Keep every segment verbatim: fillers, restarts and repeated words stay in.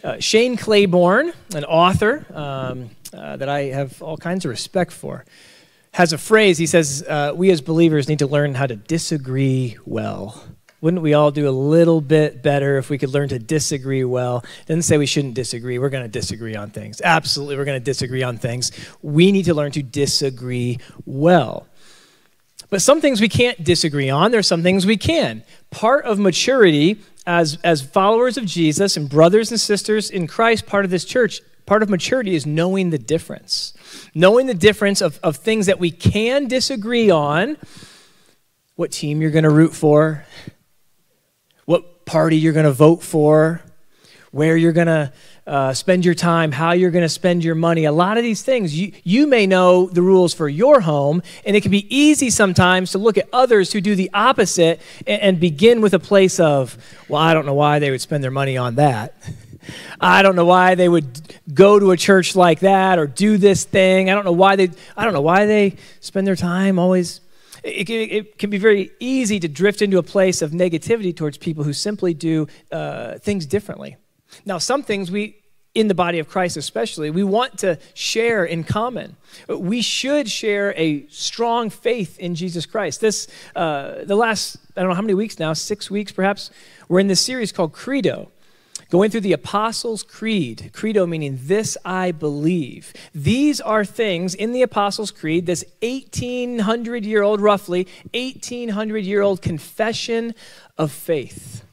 Uh, Shane Claiborne, an author um, uh, that I have all kinds of respect for, has a phrase. He says, uh, we as believers need to learn how to disagree well. Wouldn't we all do a little bit better if we could learn to disagree well? Doesn't say we shouldn't disagree. We're going to disagree on things. Absolutely, we're going to disagree on things. We need to learn to disagree well. But some things we can't disagree on. There's some things we can. Part of maturity as, as followers of Jesus and brothers and sisters in Christ, part of this church, part of maturity is knowing the difference. Knowing the difference of, of things that we can disagree on, what team you're going to root for, what party you're going to vote for, where you're going to uh, spend your time, how you're going to spend your money. A lot of these things, you, you may know the rules for your home, and it can be easy sometimes to look at others who do the opposite and, and begin with a place of, well, I don't know why they would spend their money on that. I don't know why they would go to a church like that or do this thing. I don't know why they, I don't know why they spend their time always. It, it, it can be very easy to drift into a place of negativity towards people who simply do uh, things differently. Now, some things we, in the body of Christ especially, we want to share in common. We should share a strong faith in Jesus Christ. This, uh, the last, I don't know how many weeks now, six weeks perhaps, we're in this series called Credo, going through the Apostles' Creed. Credo meaning, this I believe. These are things in the Apostles' Creed, this eighteen hundred year old, roughly, eighteen hundred year old confession of faith,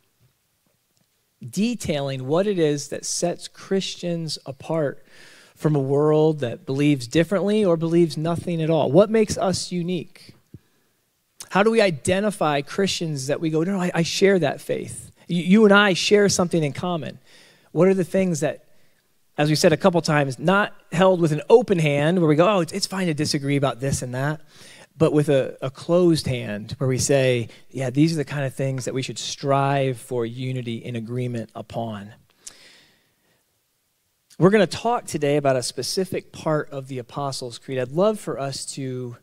detailing what it is that sets Christians apart from a world that believes differently or believes nothing at all. What makes us unique? How do we identify Christians that we go, no, I, I share that faith? You, you and I share something in common. What are the things that, as we said a couple times, not held with an open hand where we go, oh, it's, it's fine to disagree about this and that, but with a, a closed hand where we say, yeah, these are the kind of things that we should strive for unity and agreement upon. We're going to talk today about a specific part of the Apostles' Creed. I'd love for us to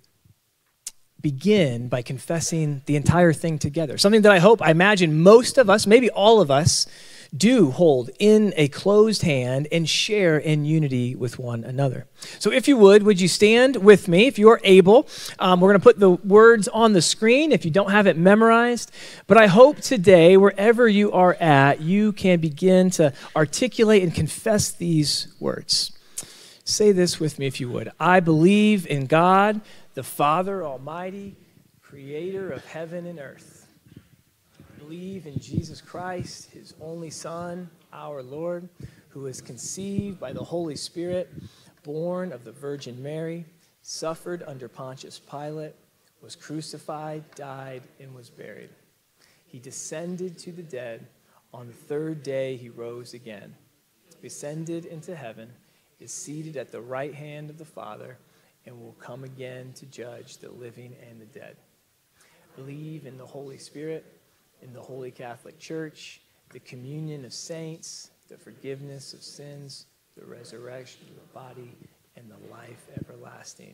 begin by confessing the entire thing together. Something that I hope, I imagine most of us, maybe all of us, do hold in a closed hand and share in unity with one another. So if you would, would you stand with me if you are able? Um, we're going to put the words on the screen if you don't have it memorized. But I hope today, wherever you are at, you can begin to articulate and confess these words. Say this with me if you would. I believe in God, the Father Almighty, creator of heaven and earth. Believe in Jesus Christ, his only Son, our Lord, who was conceived by the Holy Spirit, born of the Virgin Mary, suffered under Pontius Pilate, was crucified, died, and was buried. He descended to the dead. On the third day he rose again. He ascended into heaven, is seated at the right hand of the Father, and will come again to judge the living and the dead. Believe in the Holy Spirit, in the Holy Catholic Church, the communion of saints, the forgiveness of sins, the resurrection of the body, and the life everlasting.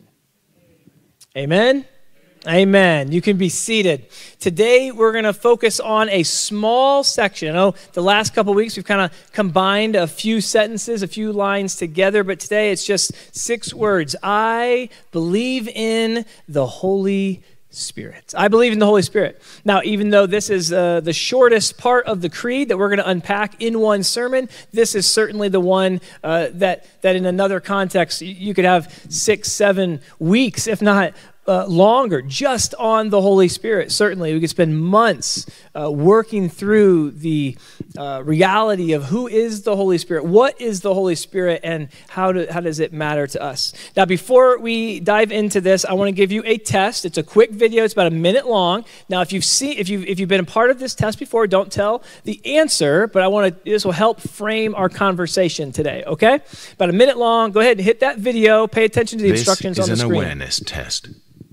Amen? Amen. You can be seated. Today, we're going to focus on a small section. I know the last couple weeks, we've kind of combined a few sentences, a few lines together, but today it's just six words. I believe in the Holy Spirit. I believe in the Holy Spirit. Now, even though this is uh, the shortest part of the creed that we're going to unpack in one sermon, this is certainly the one uh, that, that in another context, you could have six, seven weeks, if not Uh, longer, just on the Holy Spirit. Certainly, we could spend months uh, working through the uh, reality of who is the Holy Spirit, what is the Holy Spirit, and how, do, how does it matter to us. Now, before we dive into this, I want to give you a test. It's a quick video. It's about a minute long. Now, if you've seen, if you if you've been a part of this test before, don't tell the answer. But I want to. This will help frame our conversation today. Okay? About a minute long. Go ahead and hit that video. Pay attention to the This instructions on the is an screen. awareness test.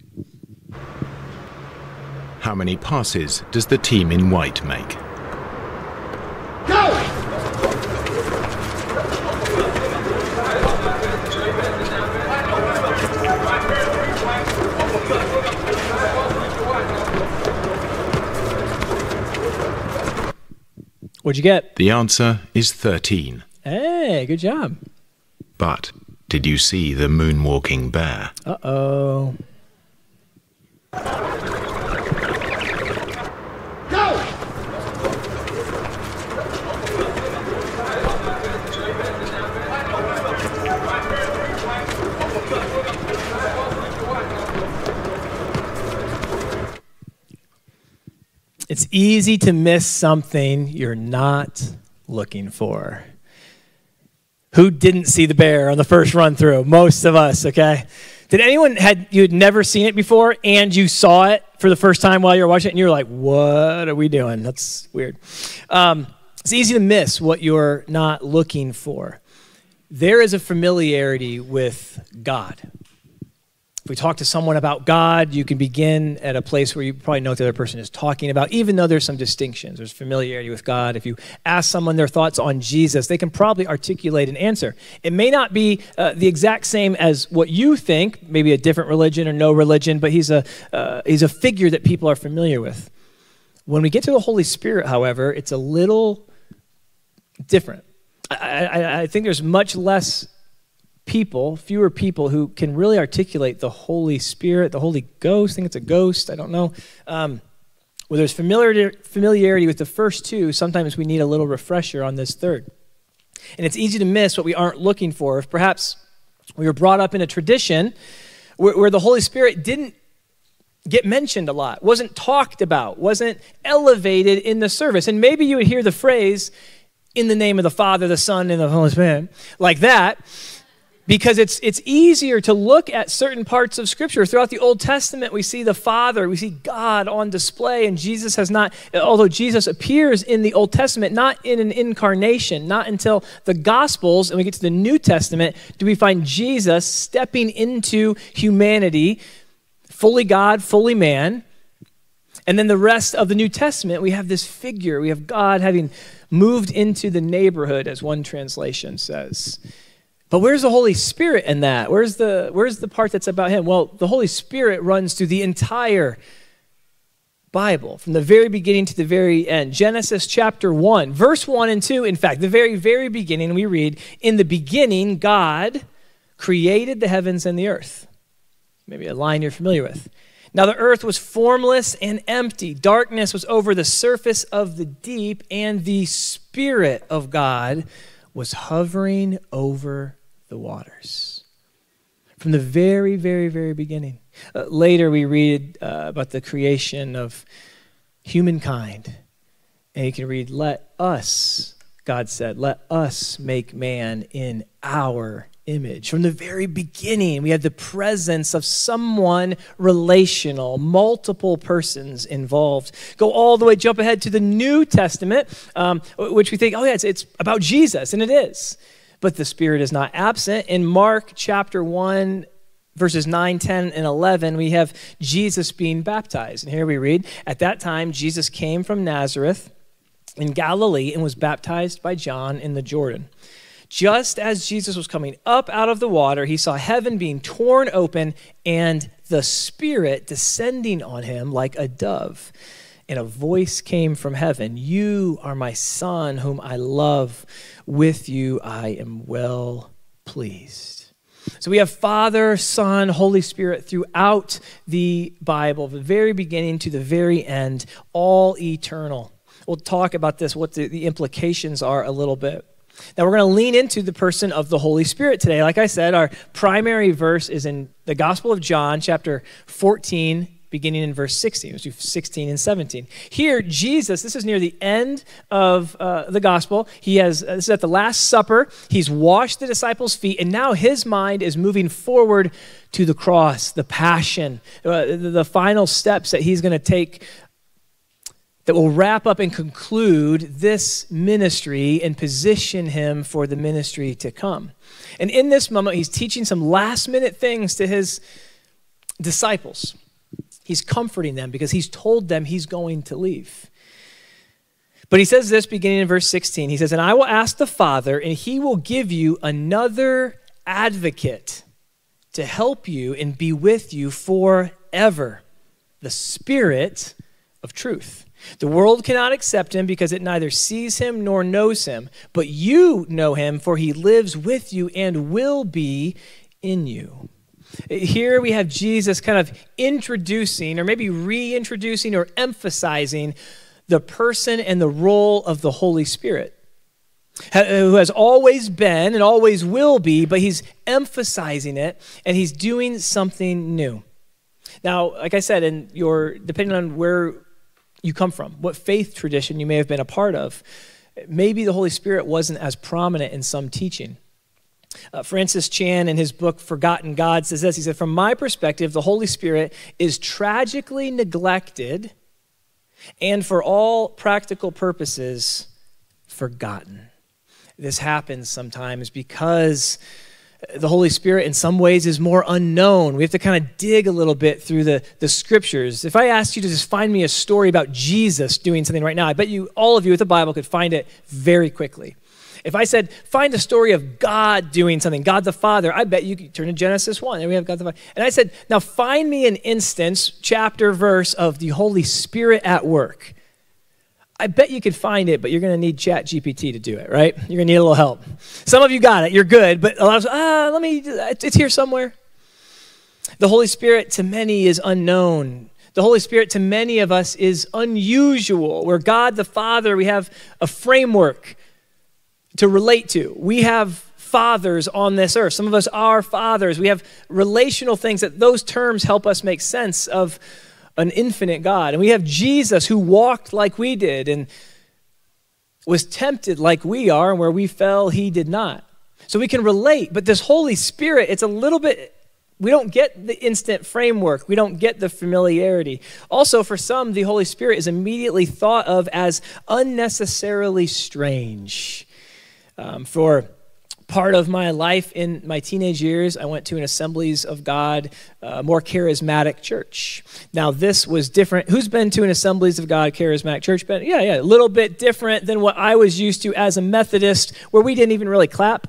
How many passes does the team in white make? Go! What'd you get? The answer is thirteen. Hey, good job. But did you see the moonwalking bear? Uh-oh. Go! It's easy to miss something you're not looking for. Who didn't see the bear on the first run through? Most of us, okay? Did anyone had you had never seen it before and you saw it for the first time while you were watching it and you were like, what are we doing? That's weird. Um, it's easy to miss what you're not looking for. There is a familiarity with God. If we talk to someone about God, you can begin at a place where you probably know what the other person is talking about, even though there's some distinctions. There's familiarity with God. If you ask someone their thoughts on Jesus, they can probably articulate an answer. It may not be uh, the exact same as what you think, maybe a different religion or no religion, but he's a, uh, he's a figure that people are familiar with. When we get to the Holy Spirit, however, it's a little different. I, I, I think there's much less people, fewer people who can really articulate the Holy Spirit, the Holy Ghost. I think it's a ghost. I don't know. Um, where there's familiarity, familiarity with the first two, sometimes we need a little refresher on this third. And it's easy to miss what we aren't looking for. If perhaps we were brought up in a tradition where, where the Holy Spirit didn't get mentioned a lot, wasn't talked about, wasn't elevated in the service. And maybe you would hear the phrase, in the name of the Father, the Son, and the Holy Spirit, like that. Because it's it's easier to look at certain parts of Scripture. Throughout the Old Testament, we see the Father, we see God on display, and Jesus has not, although Jesus appears in the Old Testament, not in an incarnation, not until the Gospels, and we get to the New Testament, do we find Jesus stepping into humanity, fully God, fully man. And then the rest of the New Testament, we have this figure, we have God having moved into the neighborhood, as one translation says. But where's the Holy Spirit in that? Where's the, where's the part that's about him? Well, the Holy Spirit runs through the entire Bible, from the very beginning to the very end. Genesis chapter one, verse one and two, in fact, the very, very beginning, we read, in the beginning, God created the heavens and the earth. Maybe a line you're familiar with. Now the earth was formless and empty. Darkness was over the surface of the deep, and the Spirit of God was hovering over the waters. From the very, very, very beginning. Uh, later we read uh, about the creation of humankind. And you can read, let us, God said, let us make man in our image. From the very beginning, we had the presence of someone relational, multiple persons involved. Go all the way, jump ahead to the New Testament, um, which we think, oh yeah, it's, it's about Jesus, and it is. But the Spirit is not absent. In Mark chapter one, verses nine, ten, and eleven, we have Jesus being baptized. And here we read, at that time, Jesus came from Nazareth in Galilee and was baptized by John in the Jordan. Just as Jesus was coming up out of the water, he saw heaven being torn open and the Spirit descending on him like a dove. And a voice came from heaven, you are my Son, whom I love. With you I am well pleased. So we have Father, Son, Holy Spirit throughout the Bible, the very beginning to the very end, all eternal. We'll talk about this, what the, the implications are a little bit. Now, we're going to lean into the person of the Holy Spirit today. Like I said, our primary verse is in the Gospel of John, chapter fourteen, beginning in verse sixteen. Let's do sixteen and seventeen. Here, Jesus, this is near the end of uh, the Gospel. He has, uh, this is at the Last Supper. He's washed the disciples' feet, and now his mind is moving forward to the cross, the passion, uh, the, the final steps that he's going to take that will wrap up and conclude this ministry and position him for the ministry to come. And in this moment, he's teaching some last-minute things to his disciples. He's comforting them because he's told them he's going to leave. But he says this beginning in verse sixteen. He says, and I will ask the Father, and he will give you another advocate to help you and be with you forever, the Spirit of truth. The world cannot accept him because it neither sees him nor knows him. But you know him, for he lives with you and will be in you. Here we have Jesus kind of introducing, or maybe reintroducing or emphasizing the person and the role of the Holy Spirit, who has always been and always will be, but he's emphasizing it and he's doing something new. Now, like I said, in your, depending on where you come from, what faith tradition you may have been a part of, maybe the Holy Spirit wasn't as prominent in some teaching. Uh, Francis Chan, in his book, Forgotten God, says this. He said, from my perspective, the Holy Spirit is tragically neglected and for all practical purposes, forgotten. This happens sometimes because the Holy Spirit in some ways is more unknown. We have to kind of dig a little bit through the, the scriptures. If I asked you to just find me a story about Jesus doing something right now, I bet you, all of you with the Bible could find it very quickly. If I said, find a story of God doing something, God the Father, I bet you could turn to Genesis one. There we have God the Father. And I said, now find me an instance, chapter, verse of the Holy Spirit at work. I bet you could find it, but you're going to need Chat G P T to do it, right? You're going to need a little help. Some of you got it. You're good. But a lot of us, ah, let me, it's here somewhere. The Holy Spirit to many is unknown. The Holy Spirit to many of us is unusual. Where God the Father, we have a framework to relate to. We have fathers on this earth. Some of us are fathers. We have relational things that those terms help us make sense of an infinite God. And we have Jesus who walked like we did and was tempted like we are, and where we fell, he did not. So we can relate, but this Holy Spirit, it's a little bit, we don't get the instant framework. We don't get the familiarity. Also, for some, the Holy Spirit is immediately thought of as unnecessarily strange. Um, for part of my life in my teenage years, I went to an Assemblies of God, uh, more charismatic church. Now, this was different. Who's been to an Assemblies of God charismatic church? Been? Yeah, yeah, a little bit different than what I was used to as a Methodist, where we didn't even really clap.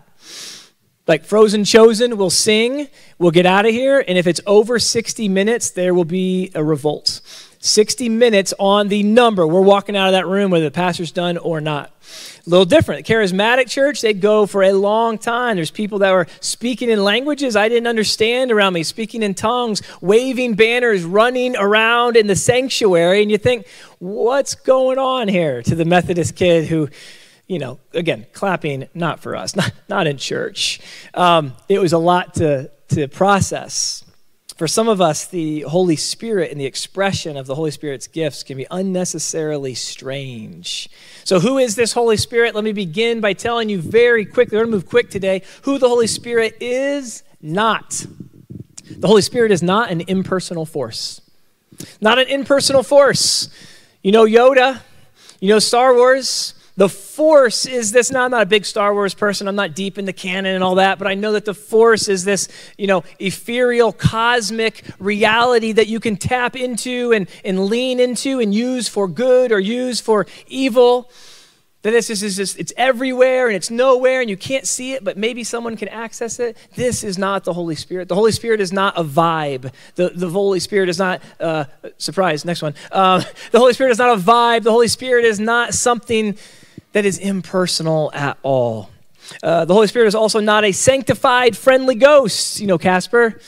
Like Frozen Chosen, we'll sing, we'll get out of here, and if it's over sixty minutes, there will be a revolt. sixty minutes on the number. We're walking out of that room whether the pastor's done or not. A little different. Charismatic church, they'd go for a long time. There's people that were speaking in languages I didn't understand around me, speaking in tongues, waving banners, running around in the sanctuary. And you think, what's going on here? To the Methodist kid who, you know, again, clapping, not for us, not, not in church. Um, it was a lot to, to process. For some of us, the Holy Spirit and the expression of the Holy Spirit's gifts can be unnecessarily strange. So who is this Holy Spirit? Let me begin by telling you very quickly, we're going to move quick today, who the Holy Spirit is not. The Holy Spirit is not an impersonal force. Not an impersonal force. You know Yoda, you know Star Wars. The Force is this, now I'm not a big Star Wars person, I'm not deep in the canon and all that, but I know that the Force is this, you know, ethereal, cosmic reality that you can tap into and, and lean into and use for good or use for evil. That it's just, it's just, it's everywhere and it's nowhere and you can't see it, but maybe someone can access it. This is not the Holy Spirit. The Holy Spirit is not a vibe. The, the Holy Spirit is not, uh, surprise, next one. Um, the Holy Spirit is not a vibe. The Holy Spirit is not something that is impersonal at all. Uh, the Holy Spirit is also not a sanctified, friendly ghost. You know, Casper.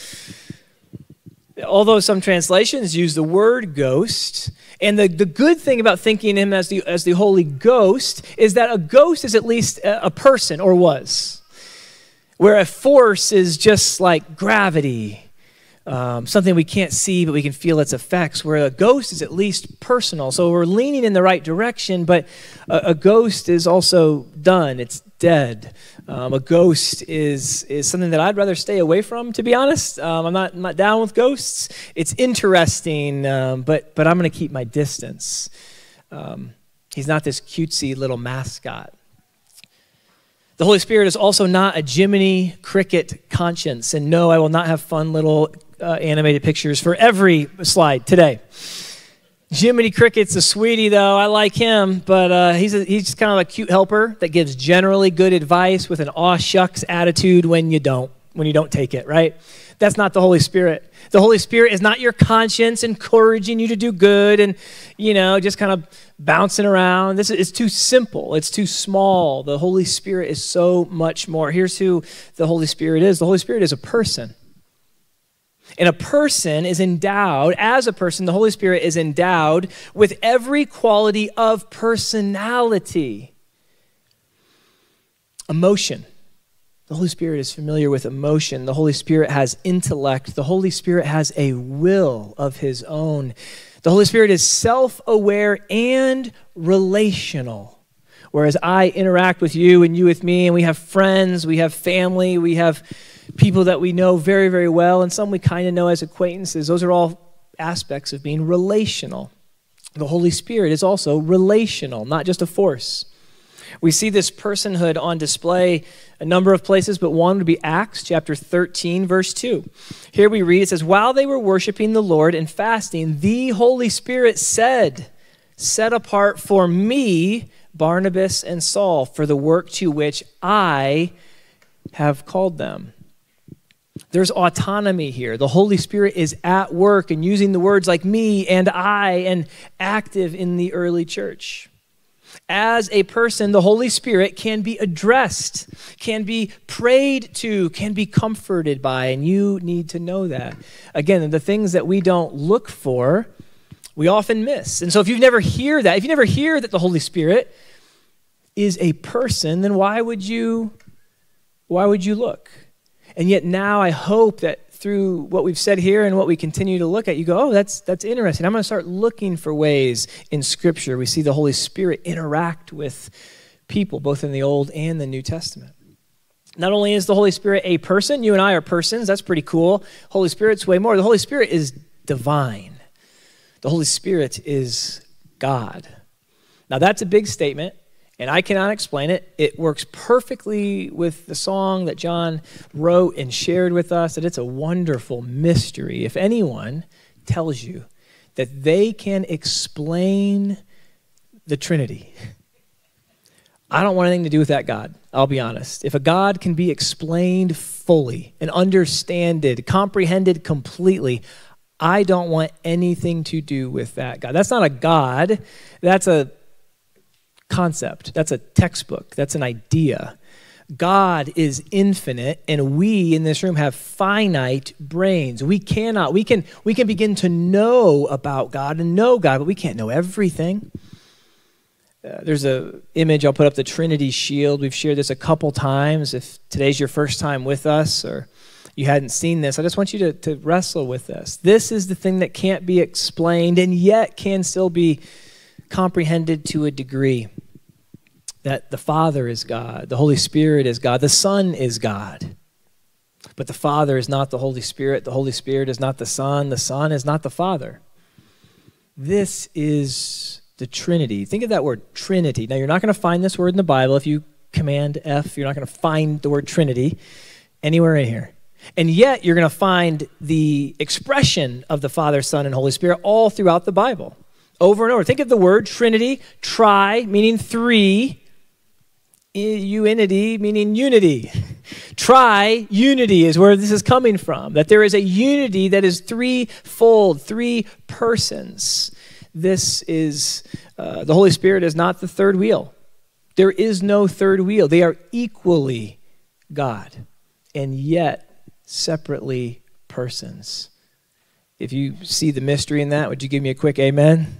Although some translations use the word ghost. And the, the good thing about thinking him as the, as the Holy Ghost is that a ghost is at least a, a person, or was. Where a force is just like gravity. Um, something we can't see, but we can feel its effects, where a ghost is at least personal. So we're leaning in the right direction, but a, a ghost is also done. It's dead. Um, a ghost is is something that I'd rather stay away from, to be honest. Um, I'm not I'm not down with ghosts. It's interesting, um, but but I'm going to keep my distance. Um, he's not this cutesy little mascot. The Holy Spirit is also not a Jiminy Cricket conscience. And no, I will not have fun little uh, animated pictures for every slide today. Jiminy Cricket's a sweetie, though. I like him, but uh, he's a, he's just kind of a cute helper that gives generally good advice with an aw shucks attitude when you don't, when you don't take it, right? That's not the Holy Spirit. The Holy Spirit is not your conscience encouraging you to do good and, you know, just kind of bouncing around. This is too simple. It's too small. The Holy Spirit is so much more. Here's who the Holy Spirit is. The Holy Spirit is a person. And a person is endowed, as a person, the Holy Spirit is endowed with every quality of personality. Emotion. The Holy Spirit is familiar with emotion. The Holy Spirit has intellect. The Holy Spirit has a will of his own. The Holy Spirit is self-aware and relational. Whereas I interact with you and you with me, and we have friends, we have family, we have people that we know very, very well, and some we kind of know as acquaintances. Those are all aspects of being relational. The Holy Spirit is also relational, not just a force. We see this personhood on display a number of places, but one would be Acts chapter thirteen, verse two. Here we read, it says, while they were worshiping the Lord and fasting, the Holy Spirit said, set apart for me Barnabas and Saul for the work to which I have called them. There's autonomy here. The Holy Spirit is at work and using the words like me and I and active in the early church. As a person, the Holy Spirit can be addressed, can be prayed to, can be comforted by, and you need to know that. Again, the things that we don't look for, we often miss. And so if you never hear that, if you never hear that the Holy Spirit is a person, then why would you, why would you look? And yet now I hope that through what we've said here and what we continue to look at, you go, oh, that's that's interesting. I'm going to start looking for ways in Scripture we see the Holy Spirit interact with people, both in the Old and the New Testament. Not only is the Holy Spirit a person, you and I are persons, that's pretty cool. Holy Spirit's way more. The Holy Spirit is divine. The Holy Spirit is God. Now that's a big statement, and I cannot explain it. It works perfectly with the song that John wrote and shared with us, that it's a wonderful mystery. If anyone tells you that they can explain the Trinity, I don't want anything to do with that God, I'll be honest. If a God can be explained fully and understood, comprehended completely, I don't want anything to do with that God. That's not a God, that's a concept. That's a textbook. That's an idea. God is infinite, and we in this room have finite brains. We cannot, we can, we can begin to know about God and know God, but we can't know everything. Uh, there's a image, I'll put up the Trinity shield. We've shared this a couple times. If today's your first time with us or you hadn't seen this, I just want you to, to wrestle with this. This is the thing that can't be explained and yet can still be comprehended to a degree. That the Father is God, the Holy Spirit is God, the Son is God. But the Father is not the Holy Spirit, the Holy Spirit is not the Son, the Son is not the Father. This is the Trinity. Think of that word, Trinity. Now, you're not going to find this word in the Bible. If you command F, you're not going to find the word Trinity anywhere in here. And yet, you're going to find the expression of the Father, Son, and Holy Spirit all throughout the Bible. Over and over. Think of the word Trinity, tri, meaning three, unity, meaning unity. Tri-unity is where this is coming from, that there is a unity that is threefold, three persons. This is, uh, the Holy Spirit is not the third wheel. There is no third wheel. They are equally God, and yet separately persons. If you see the mystery in that, would you give me a quick amen?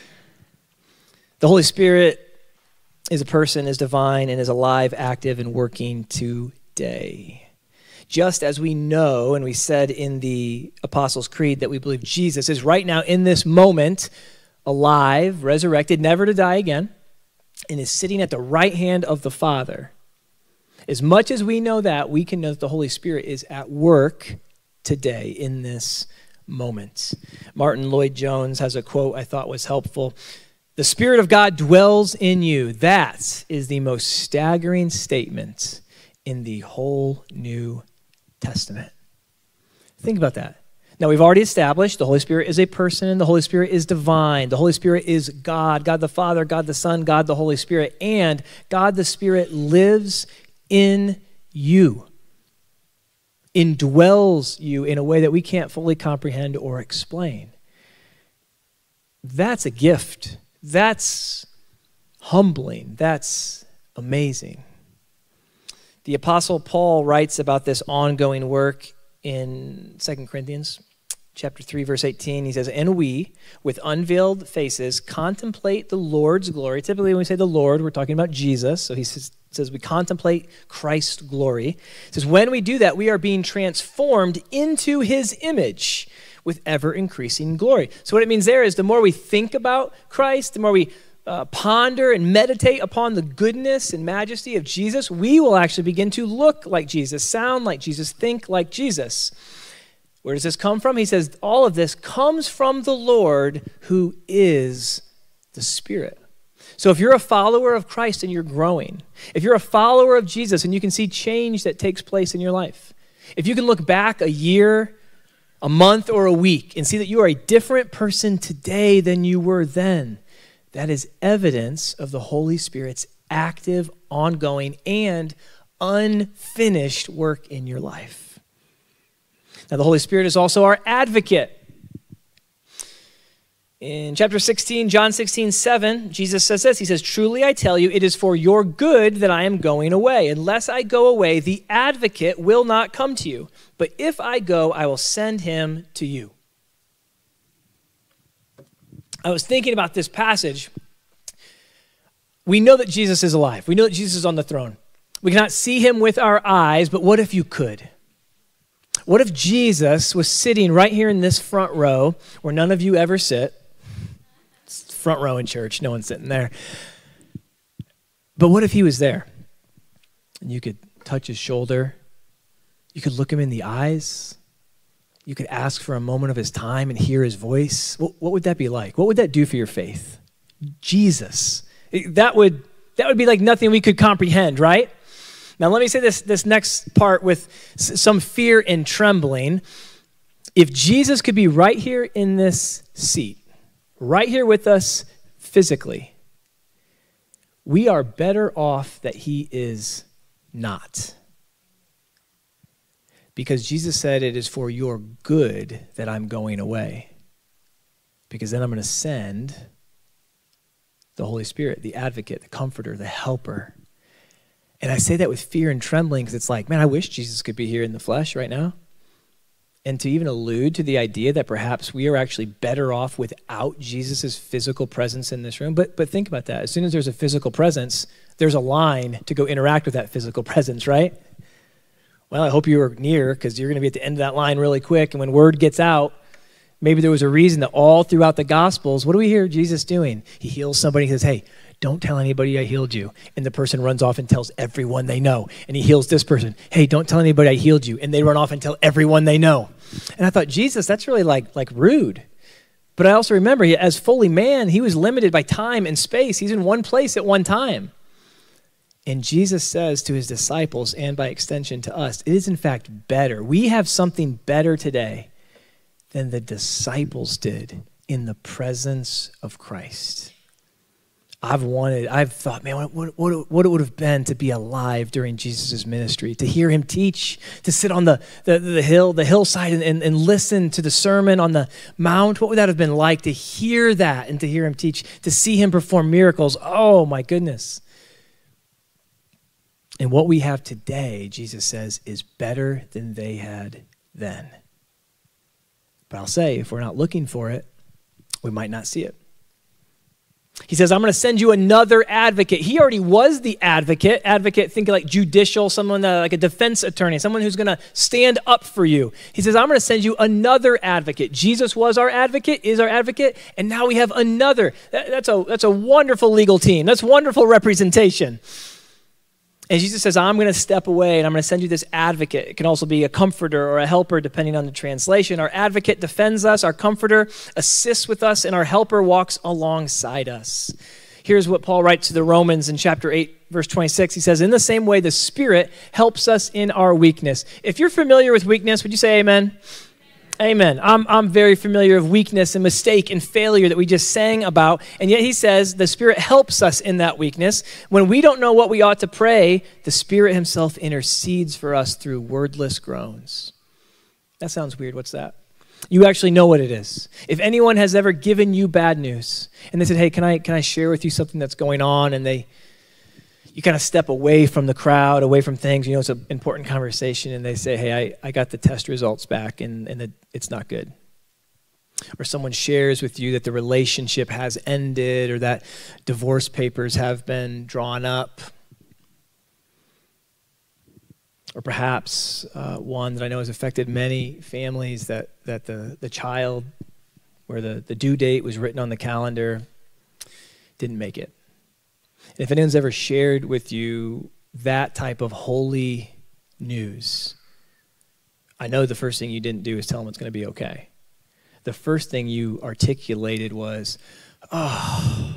The Holy Spirit is a person, is divine, and is alive, active, and working today. Just as we know, and we said in the Apostles' Creed, that we believe Jesus is right now in this moment alive, resurrected, never to die again, and is sitting at the right hand of the Father. As much as we know that, we can know that the Holy Spirit is at work today in this moment. Martin Lloyd-Jones has a quote I thought was helpful. The Spirit of God dwells in you. That is the most staggering statement in the whole New Testament. Think about that. Now, we've already established the Holy Spirit is a person and the Holy Spirit is divine. The Holy Spirit is God, God the Father, God the Son, God the Holy Spirit, and God the Spirit lives in you. indwells you in a way that we can't fully comprehend or explain. That's a gift. That's humbling. That's amazing. The Apostle Paul writes about this ongoing work in Second Corinthians chapter three, verse eighteen. He says, and we, with unveiled faces, contemplate the Lord's glory. Typically when we say the Lord, we're talking about Jesus. So he says, says we contemplate Christ's glory. He says, when we do that, we are being transformed into his image with ever-increasing glory. So what it means there is the more we think about Christ, the more we uh, ponder and meditate upon the goodness and majesty of Jesus, we will actually begin to look like Jesus, sound like Jesus, think like Jesus. Where does this come from? He says all of this comes from the Lord who is the Spirit. So if you're a follower of Christ and you're growing, if you're a follower of Jesus and you can see change that takes place in your life, if you can look back a year, a month, or a week and see that you are a different person today than you were then, that is evidence of the Holy Spirit's active, ongoing, and unfinished work in your life. Now, the Holy Spirit is also our advocate. In chapter sixteen, John sixteen, seven, Jesus says this. He says, truly I tell you, it is for your good that I am going away. Unless I go away, the advocate will not come to you. But if I go, I will send him to you. I was thinking about this passage. We know that Jesus is alive. We know that Jesus is on the throne. We cannot see him with our eyes, but what if you could? What if Jesus was sitting right here in this front row where none of you ever sit? It's front row in church, no one's sitting there. But what if he was there? And you could touch his shoulder. You could look him in the eyes. You could ask for a moment of his time and hear his voice. What, what would that be like? What would that do for your faith? Jesus. That would, that would be like nothing we could comprehend, right? Now, let me say this, this next part with some fear and trembling. If Jesus could be right here in this seat, right here with us physically, we are better off that he is not. Because Jesus said, it is for your good that I'm going away. Because then I'm going to send the Holy Spirit, the advocate, the comforter, the helper. And I say that with fear and trembling because it's like, man, I wish Jesus could be here in the flesh right now. And to even allude to the idea that perhaps we are actually better off without Jesus' physical presence in this room. But but think about that. As soon as there's a physical presence, there's a line to go interact with that physical presence, right? Well, I hope you were near because you're going to be at the end of that line really quick. And when word gets out, maybe there was a reason that all throughout the Gospels, what do we hear Jesus doing? He heals somebody. He says, hey, don't tell anybody I healed you. And the person runs off and tells everyone they know. And he heals this person. Hey, don't tell anybody I healed you. And they run off and tell everyone they know. And I thought, Jesus, that's really like, like rude. But I also remember, as fully man, he was limited by time and space. He's in one place at one time. And Jesus says to his disciples, and by extension to us, it is in fact better. We have something better today than the disciples did in the presence of Christ. I've wanted, I've thought, man, what, what, what it would have been to be alive during Jesus' ministry, to hear him teach, to sit on the, the, the hill, the hillside and, and, and listen to the sermon on the mount. What would that have been like to hear that and to hear him teach, to see him perform miracles? Oh my goodness. And what we have today, Jesus says, is better than they had then. But I'll say, if we're not looking for it, we might not see it. He says, I'm going to send you another advocate. He already was the advocate. Advocate, think like judicial, someone uh, like a defense attorney, someone who's going to stand up for you. He says, I'm going to send you another advocate. Jesus was our advocate, is our advocate, and now we have another. That, that's a, that's a wonderful legal team. That's wonderful representation. And Jesus says, I'm going to step away and I'm going to send you this advocate. It can also be a comforter or a helper, depending on the translation. Our advocate defends us. Our comforter assists with us. And our helper walks alongside us. Here's what Paul writes to the Romans in chapter eight, verse twenty-six. He says, in the same way, the Spirit helps us in our weakness. If you're familiar with weakness, would you say amen? Amen. I'm, I'm very familiar of weakness and mistake and failure that we just sang about. And yet he says the Spirit helps us in that weakness. When we don't know what we ought to pray, the Spirit himself intercedes for us through wordless groans. That sounds weird. What's that? You actually know what it is. If anyone has ever given you bad news and they said, hey, can I, can I share with you something that's going on? And they, you kind of step away from the crowd, away from things. You know, it's an important conversation. And they say, hey, I, I got the test results back and, and the, it's not good. Or someone shares with you that the relationship has ended or that divorce papers have been drawn up. Or perhaps uh, one that I know has affected many families, that, that the, the child where the, the due date was written on the calendar didn't make it. And if anyone's ever shared with you that type of holy news, I know the first thing you didn't do is tell them it's going to be okay. The first thing you articulated was, oh,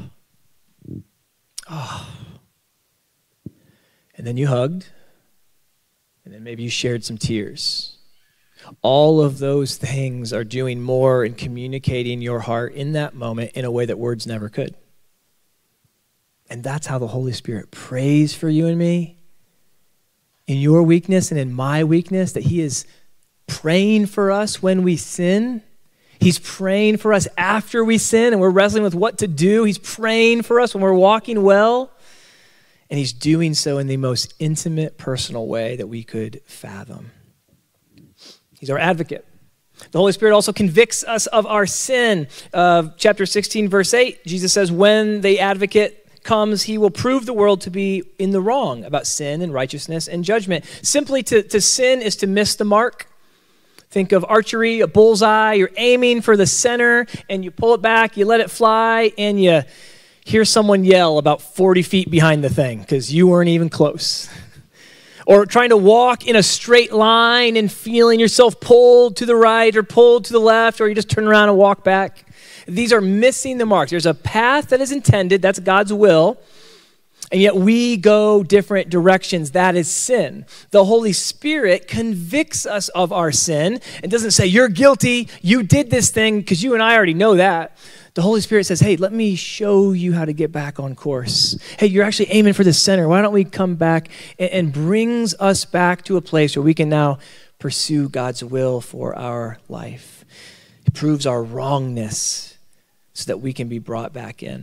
oh. And then you hugged, and then maybe you shared some tears. All of those things are doing more in communicating your heart in that moment in a way that words never could. And that's how the Holy Spirit prays for you and me in your weakness and in my weakness, that he is praying for us when we sin. He's praying for us after we sin and we're wrestling with what to do. He's praying for us when we're walking well. And he's doing so in the most intimate, personal way that we could fathom. He's our advocate. The Holy Spirit also convicts us of our sin. Uh, chapter sixteen, verse eight, Jesus says, when the advocate comes, he will prove the world to be in the wrong about sin and righteousness and judgment. Simply to, to sin is to miss the mark. Think of archery, a bullseye. You're aiming for the center and you pull it back, you let it fly, and you hear someone yell about forty feet behind the thing because you weren't even close. Or trying to walk in a straight line and feeling yourself pulled to the right or pulled to the left, or you just turn around and walk back. These are missing the mark. There's a path that is intended, that's God's will, and yet we go different directions. That is sin. The Holy Spirit convicts us of our sin and doesn't say, you're guilty, you did this thing, because you and I already know that. The Holy Spirit says, hey, let me show you how to get back on course. Hey, you're actually aiming for the center. Why don't we come back? And, and brings us back to a place where we can now pursue God's will for our life. It proves our wrongness so that we can be brought back in.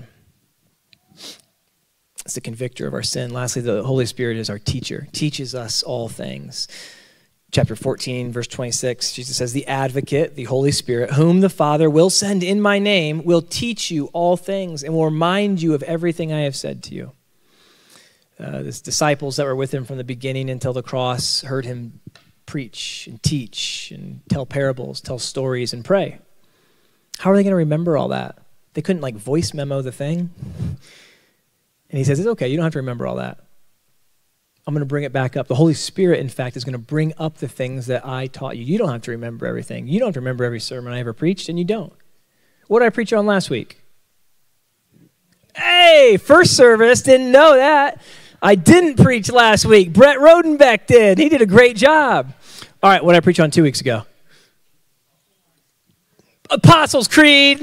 It's the convictor of our sin. Lastly, the Holy Spirit is our teacher, teaches us all things. Chapter fourteen, verse twenty-six, Jesus says, the advocate, the Holy Spirit, whom the Father will send in my name, will teach you all things and will remind you of everything I have said to you. Uh, the disciples that were with him from the beginning until the cross heard him preach and teach and tell parables, tell stories, and pray. How are they going to remember all that? They couldn't like voice memo the thing. And he says, it's okay, you don't have to remember all that. I'm going to bring it back up. The Holy Spirit, in fact, is going to bring up the things that I taught you. You don't have to remember everything. You don't have to remember every sermon I ever preached, and you don't. What did I preach on last week? Hey, first service, didn't know that. I didn't preach last week. Brett Rodenbeck did. He did a great job. All right, what did I preach on two weeks ago? Apostles' Creed.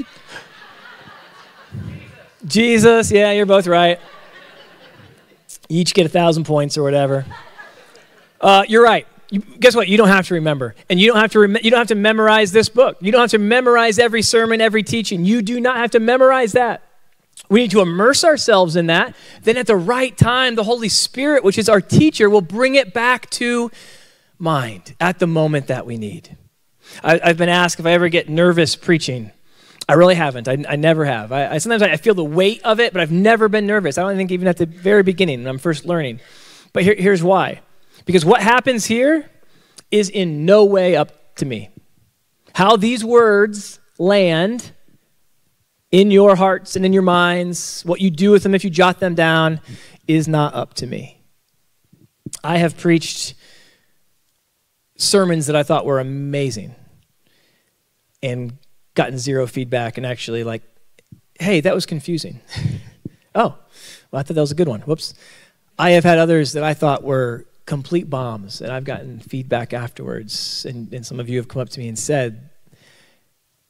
Jesus, yeah, you're both right. You each get a thousand points or whatever. Uh, you're right. You, guess what? You don't have to remember, and you don't have to. Rem- you don't have to memorize this book. You don't have to memorize every sermon, every teaching. You do not have to memorize that. We need to immerse ourselves in that. Then, at the right time, the Holy Spirit, which is our teacher, will bring it back to mind at the moment that we need. I, I've been asked if I ever get nervous preaching. I really haven't. I, I never have. I, I sometimes I feel the weight of it, but I've never been nervous. I don't think even at the very beginning when I'm first learning. But here, here's why. Because what happens here is in no way up to me. How these words land in your hearts and in your minds, what you do with them if you jot them down, is not up to me. I have preached sermons that I thought were amazing and gotten zero feedback and actually like, hey, that was confusing. Oh, well, I thought that was a good one. Whoops. I have had others that I thought were complete bombs, and I've gotten feedback afterwards, and, and some of you have come up to me and said,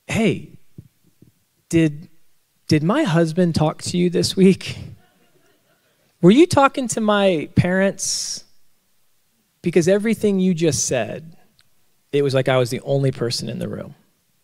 hey, did, did my husband talk to you this week? Were you talking to my parents? Because everything you just said, it was like I was the only person in the room.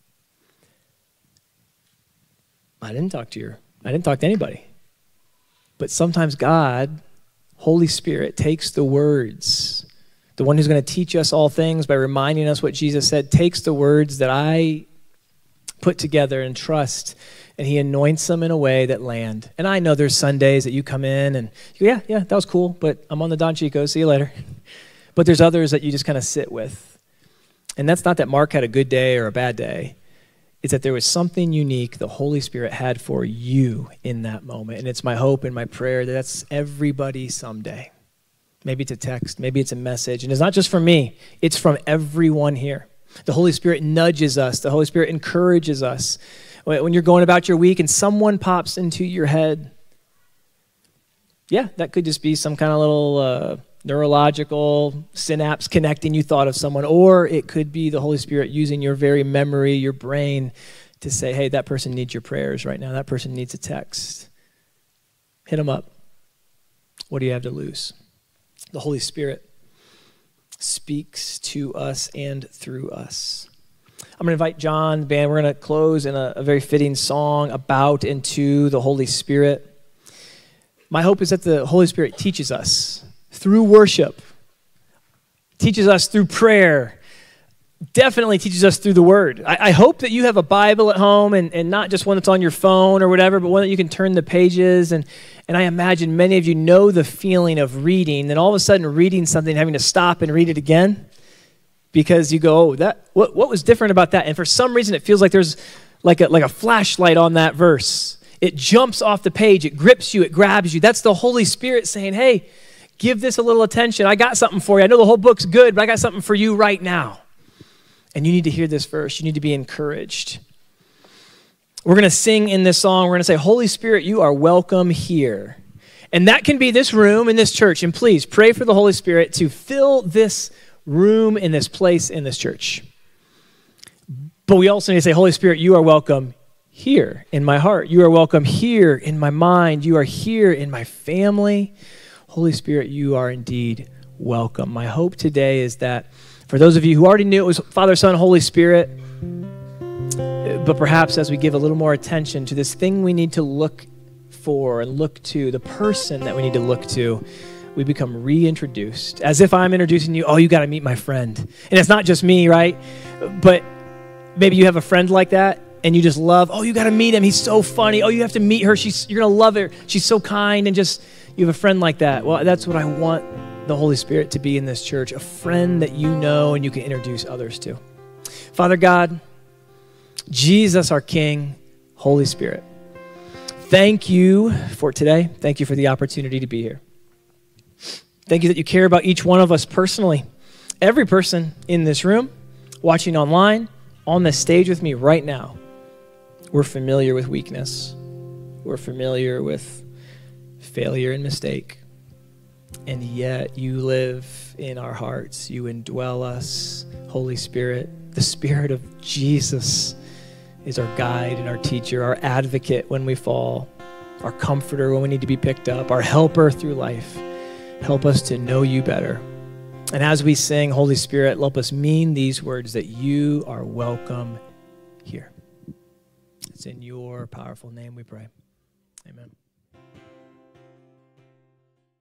I didn't talk to your, I didn't talk to anybody. But sometimes God, Holy Spirit, takes the words, the one who's going to teach us all things by reminding us what Jesus said, takes the words that I put together and trust, and he anoints them in a way that land. And I know there's Sundays that you come in and you go, yeah, yeah, that was cool, but I'm on the Don Chico, see you later. But there's others that you just kind of sit with. And that's not that Mark had a good day or a bad day. It's that there was something unique the Holy Spirit had for you in that moment. And it's my hope and my prayer that that's everybody someday. Maybe it's a text, maybe it's a message. And it's not just for me, it's from everyone here. The Holy Spirit nudges us. The Holy Spirit encourages us. When you're going about your week and someone pops into your head, yeah, that could just be some kind of little uh, neurological synapse connecting, you thought of someone, or it could be the Holy Spirit using your very memory, your brain, to say, hey, that person needs your prayers right now. That person needs a text. Hit them up. What do you have to lose? The Holy Spirit speaks to us and through us. I'm going to invite John, the band. We're going to close in a, a very fitting song about and to the Holy Spirit. My hope is that the Holy Spirit teaches us through worship, teaches us through prayer, definitely teaches us through the Word. I, I hope that you have a Bible at home and, and not just one that's on your phone or whatever, but one that you can turn the pages. And, and I imagine many of you know the feeling of reading, then all of a sudden reading something, having to stop and read it again because you go, oh, that what, what was different about that? And for some reason, it feels like there's like a, like a flashlight on that verse. It jumps off the page. It grips you. It grabs you. That's the Holy Spirit saying, hey, give this a little attention. I got something for you. I know the whole book's good, but I got something for you right now. And you need to hear this verse. You need to be encouraged. We're going to sing in this song. We're going to say, Holy Spirit, you are welcome here. And that can be this room in this church. And please pray for the Holy Spirit to fill this room in this place in this church. But we also need to say, Holy Spirit, you are welcome here in my heart. You are welcome here in my mind. You are here in my family. Holy Spirit, you are indeed welcome. My hope today is that for those of you who already knew it was Father, Son, Holy Spirit, but perhaps as we give a little more attention to this thing we need to look for and look to, the person that we need to look to, we become reintroduced. As if I'm introducing you, oh, you got to meet my friend. And it's not just me, right? But maybe you have a friend like that, and you just love, oh, you got to meet him. He's so funny. Oh, you have to meet her. She's You're going to love her. She's so kind, and just, you have a friend like that. Well, that's what I want the Holy Spirit to be in this church, a friend that you know and you can introduce others to. Father God, Jesus, our King, Holy Spirit, thank you for today. Thank you for the opportunity to be here. Thank you that you care about each one of us personally. Every person in this room, watching online, on this stage with me right now, we're familiar with weakness. We're familiar with failure and mistake. And yet you live in our hearts. You indwell us, Holy Spirit. The Spirit of Jesus is our guide and our teacher, our advocate when we fall, our comforter when we need to be picked up, our helper through life. Help us to know you better. And as we sing, Holy Spirit, help us mean these words that you are welcome here. It's in your powerful name we pray. Amen.